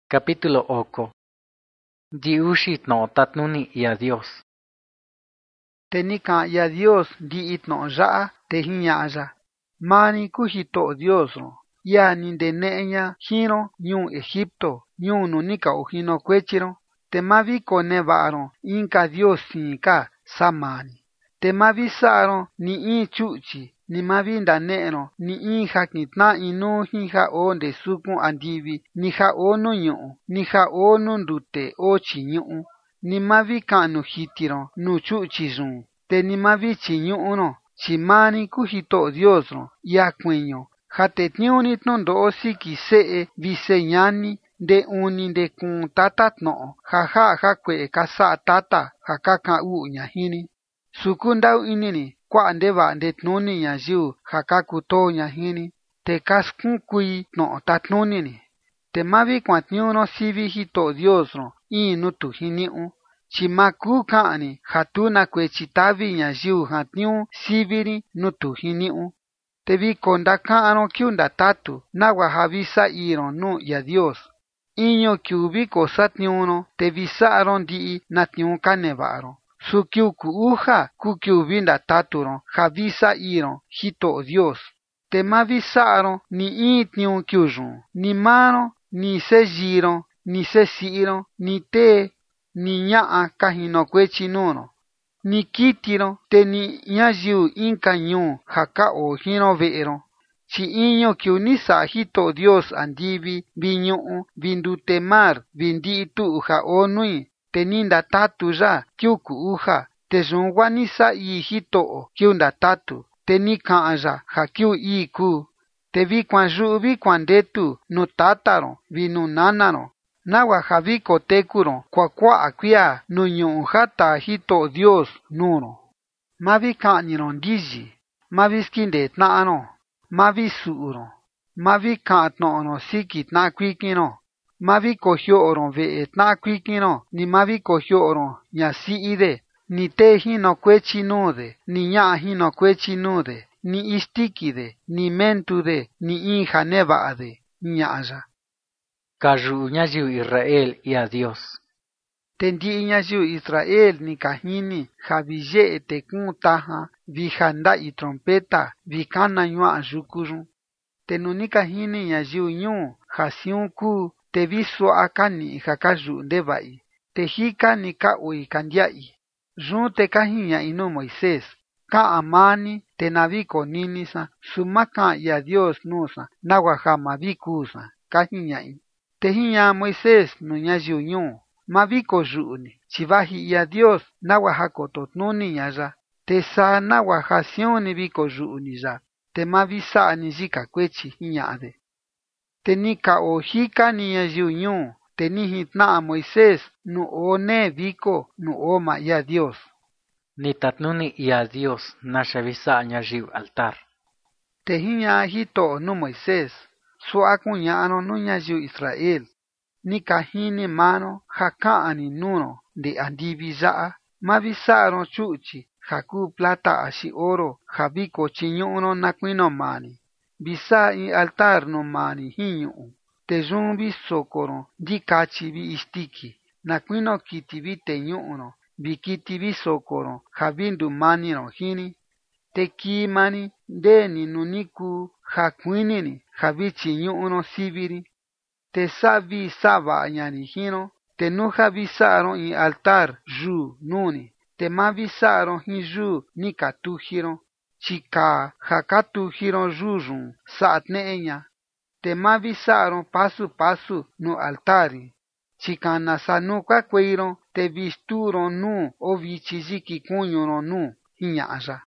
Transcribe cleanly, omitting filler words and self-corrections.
Capítulo Oko. Diushi no tatnuni y adiós. Te ni ka'an ya Dios ndi'i tno'o ya'a te jiña'a ya: Maa ni kuu Jito'o Dios ron, ia ni ndene'e ña jin ron ñuu Egipto, ñuu nu ni ka ojinokuechi ron. Te ma vi koneva'a ron inka dios siin ka sa maa ni. Te ma vi sa'a ron ni in chu'chi, ni ma vi ndane'e ron ni in ja kitna'a inuu jin ja oo nde sukun andivi, ni ja oo nu ñu'u, ni ja oo nu ndute oo chiñu'u. Ni ma vi ka'nu jiti ron nuu chu'chi yun, te ni ma vi chiñu'u ron, chi maa ni kuu Jito'o Dios ron, ia kuiño, ja tetniuu ni tnundo'o siki se'e vi señani, nde uni nde kuun tatatno'o ja ja'a jakue'e ka sa'a tata ja ka ka'an u'u ña jin ni. Su kunda'u ini ni kua'a ndeva'a ndetnuni ñayiu ja ka kutoo ña jin ni, te ka skunkui tno'o tatnuni ni. Te ma vi kuatniuu ron sivi Jito'o Dios ron in nuu tu jini'u, chi ma kuu ka'an ni ja tu na kuechi tavi ñayiu jatniuu sivi ri nuu tu jini'u. Te vi kondaka'an ron kiu ndatatu nagua ja vi sa'i ron nuu ia Dios. Iñu kiu vi kosatniuu ron te vi sa'a ron ndi'i na tniuu ka neva'a ron. Su kiu ku uja kuu kiu vi ndatatu ron ja vi sa'i ron Jito'o Dios. Te ma vi sa'a ron ni in tniuu kiu yun, ni maa ron, ni seyii ron, ni sesi'i ron, ni tee, ni ña'a ka jinokuechi nuu ron, ni kiti ron, te ni ñayiu inka ñuu ja ka oo jin ron ve'e ron. Chi iñu kiu ni sa'a Jito'o Dios andivi, vi ñu'u, vi ndute mar, vi ndi'i tu'u ja oo nui, te ni ndatatu ya kiu ku uja, te yun gua ni sa'i Jito'o kiu ndatatu, te ni ka'an ya ja kiu ii kuu. Te vi kuanyu'u vi kuandetu nuu tata ron vi nuu nana ron, nagua ja vi koteku ron kuakua'a kuiya nuu ñu'u ja taa Jito'o Dios nuu ron. Ma vi ka'ni ron ndiyi, ma vi skindee tna'a ron, ma vi su'u ron, ma vi ka'an tno'o ron siki tna'a kuikin ron, ma vi kojio'o ron ve'e tna'a kuikin ron, ni ma vi kojio'o ron ñasi'i de, ni tee jinokuechi nuu de, ni ña'a jinokuechi nuu de, ni istiki de, ni mentu de, ni in ja neva'a de, ña'a ya. Kayu ñayiu Israel y adiós. Te ndi'i ñayiu Israel ni ka jini ja vi ye'e te kuun tajan, vi ja nda'i trompeta, vi kana ñua'a yuku yun. Te nu ni ka jini ñayiu ñuu ja siun kuu, te vi sua'a ka ni'i ja ka yu'u ndeva'i, te jika ni ka ui ka ndia'i. Yun te ka jiña'i nuu Moisés: Ka'an maa ni, te na vi konini san, su ma ka'an ia Dios nuu san nagua ja ma vi kuu san, ka jiña'i. Te jiña'a Moisés nuu ñayiu ñuu: Ma vi koyu'u ni, chi vaji ia Dios nagua ja kototnuni ña ya, te saa nagua ja siun ni vi koyu'u ni ya, te ma vi sa'a ni yika kuechi, jiña'a de. Te ni ka oo jika ni ñayiu ñuu, te ni jitna'a Moisés nuu oo nee viko nuu oo maa ia Dios. Ni tatnuni y adiós nasha visa ñayiu altar. Te jiña'a Jito'o nuu Moisés: Su'a kuña'a ron nuu ñayiu Israel: Ni ka jini maa ron ja ka'an ni nuu ron nde andivi ya'a, ma vi sa'a ron chu'chi ja kuu plata axi oro ja vi kochiñu'u ron na kuino maa ni. Vi sa'a in altar nuu maa ni jin ñu'u, te yun vi soko ron ndikachi vi istiki, na kuino kiti vi teñu'u ron, vi kiti vi soko ron ja vi ndumani ron jin ni. Te kii maa ni ndee ni nuu ni kuu ja kuini ni ja vi chiñu'u ron sivi ri. Te sa'a vi sa'a va'a ña ni jin ron, te nu ja vi sa'a ron in altar yuu nuu ni, te ma vi sa'a ron jin yuu ni ka tuji ron, chi kaa ja ka tuji ron yuu yun sa'a tne'e ña. Te ma vi sa'a ron pasu pasu nuu altari, chi kana saa nuu kuakuei ron, te vi stuu ron nuu o vichi yiki kuñu ron nuu, jiña'a ya.